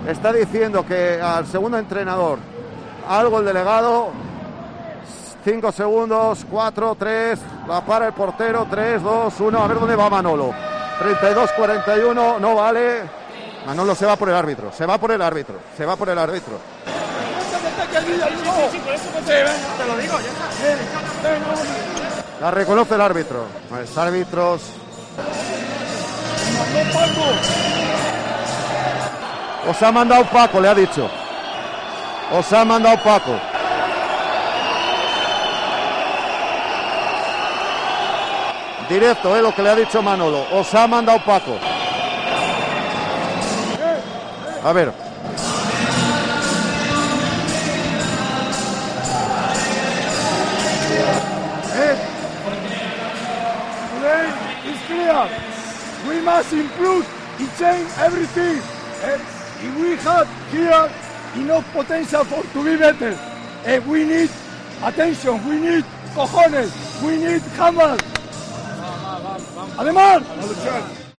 está diciendo que al segundo entrenador algo el delegado. 5 segundos, 4, 3, la para el portero, 3, 2, 1, a ver dónde va Manolo. 32-41, no vale. Manolo se va por el árbitro, se va por el árbitro. Sí, por eso te lo digo, ya. La reconoce el árbitro. Los árbitros. Os ha mandado Paco, le ha dicho. Os ha mandado Paco. Directo, lo que le ha dicho Manolo. Os ha mandado Paco. A ver. Today is clear. We must improve and change everything. We have here enough potential to be better. We need attention. We need cojones. We need hammer. Además,